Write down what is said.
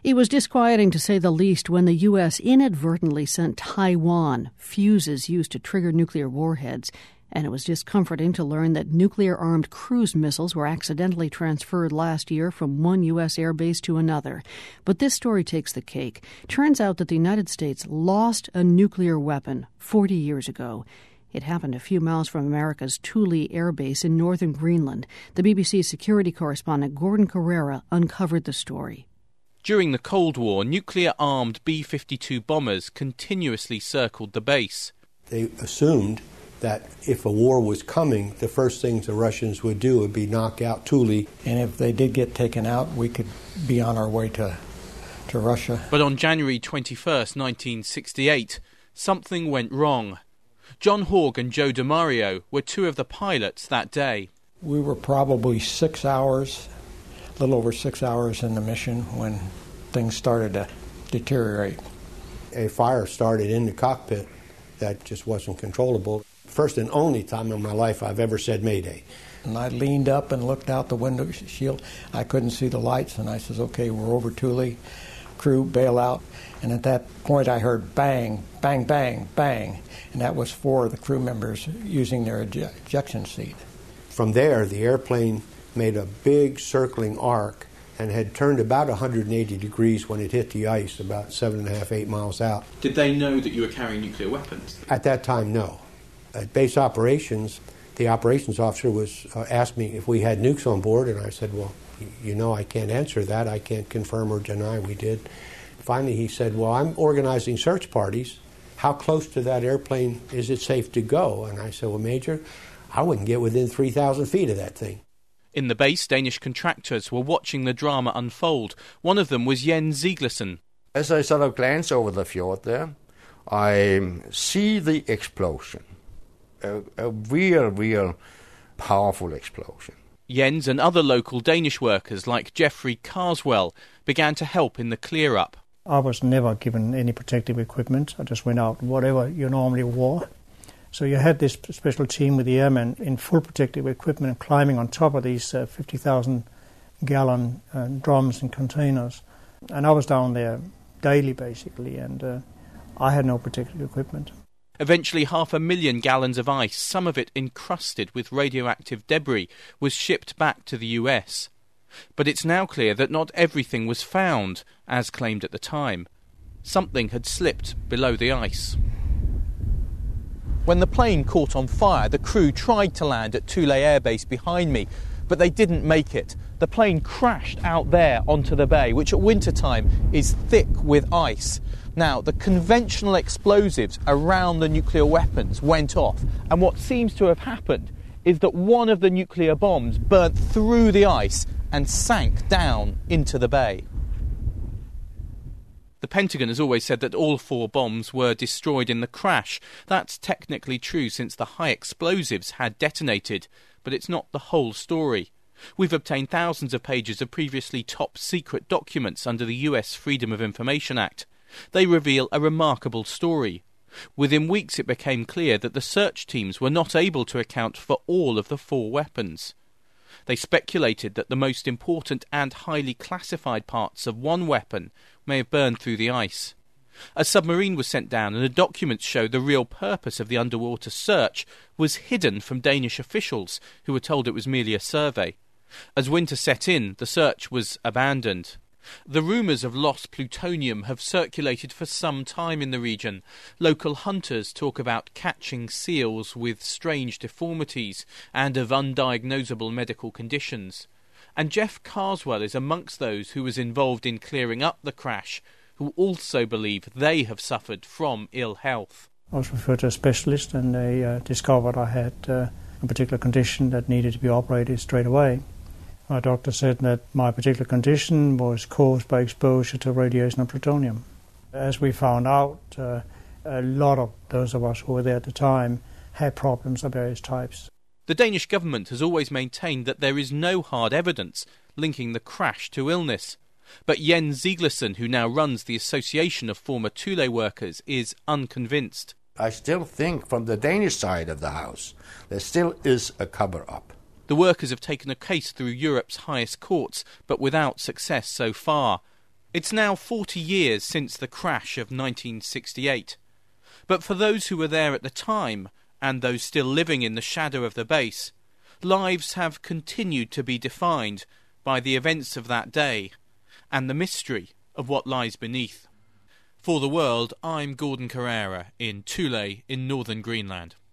It was disquieting, to say the least, when the U.S. inadvertently sent Taiwan fuses used to trigger nuclear warheads. And it was discomforting to learn that nuclear-armed cruise missiles were accidentally transferred last year from one U.S. airbase to another. But this story takes the cake. Turns out that the United States lost a nuclear weapon 40 years ago. It happened a few miles from America's Thule Air Base in northern Greenland. The BBC's security correspondent Gordon Carrera uncovered the story. During the Cold War, nuclear-armed B-52 bombers continuously circled the base. They assumed that if a war was coming, the first things the Russians would do would be knock out Thule. And if they did get taken out, we could be on our way to Russia. But on January 21st, 1968, something went wrong. John Haug and Joe DiMario were two of the pilots that day. We were probably 6 hours, a little over 6 hours in the mission when things started to deteriorate. A fire started in the cockpit that just wasn't controllable. First and only time in my life I've ever said Mayday. And I leaned up and looked out the window shield. I couldn't see the lights, and I says, okay, we're over Thule. Crew, bail out. And at that point I heard bang, bang, bang, bang. And that was 4 of the crew members using their ejection seat. From there, the airplane made a big circling arc and had turned about 180 degrees when it hit the ice about 7.5, 8 miles out. Did they know that you were carrying nuclear weapons? At that time, no. At base operations, the operations officer asked me if we had nukes on board, and I said, well, I can't answer that. I can't confirm or deny we did. Finally, he said, well, I'm organizing search parties. How close to that airplane is it safe to go? And I said, well, Major, I wouldn't get within 3,000 feet of that thing. In the base, Danish contractors were watching the drama unfold. One of them was Jens Zieglesen. As I sort of glance over the fjord there, I see the explosion. A real powerful explosion. Jens and other local Danish workers like Jeffrey Carswell began to help in the clear-up. I was never given any protective equipment. I just went out whatever you normally wore. So you had this special team with the airmen in full protective equipment climbing on top of these 50,000-gallon drums and containers. And I was down there daily, basically, and I had no protective equipment. Eventually 500,000 gallons of ice, some of it encrusted with radioactive debris, was shipped back to the US. But it's now clear that not everything was found, as claimed at the time. Something had slipped below the ice. When the plane caught on fire, the crew tried to land at Thule Air Base behind me, but they didn't make it. The plane crashed out there onto the bay, which at wintertime is thick with ice. Now, the conventional explosives around the nuclear weapons went off, and what seems to have happened is that one of the nuclear bombs burnt through the ice and sank down into the bay. The Pentagon has always said that all 4 bombs were destroyed in the crash. That's technically true since the high explosives had detonated, but it's not the whole story. We've obtained thousands of pages of previously top-secret documents under the US Freedom of Information Act. They reveal a remarkable story. Within weeks it became clear that the search teams were not able to account for all of the 4 weapons. They speculated that the most important and highly classified parts of one weapon may have burned through the ice. A submarine was sent down, and the documents show the real purpose of the underwater search was hidden from Danish officials, who were told it was merely a survey. As winter set in, the search was abandoned. The rumours of lost plutonium have circulated for some time in the region. Local hunters talk about catching seals with strange deformities and of undiagnosable medical conditions. And Jeff Carswell is amongst those who was involved in clearing up the crash, who also believe they have suffered from ill health. I was referred to a specialist, and they discovered I had a particular condition that needed to be operated straight away. My doctor said that my particular condition was caused by exposure to radiation of plutonium. As we found out, a lot of those of us who were there at the time had problems of various types. The Danish government has always maintained that there is no hard evidence linking the crash to illness. But Jens Zieglesen, who now runs the Association of Former Thule Workers, is unconvinced. I still think from the Danish side of the house, there still is a cover-up. The workers have taken a case through Europe's highest courts, but without success so far. It's now 40 years since the crash of 1968. But for those who were there at the time, and those still living in the shadow of the base, lives have continued to be defined by the events of that day and the mystery of what lies beneath. For the World, I'm Gordon Carrera in Thule in northern Greenland.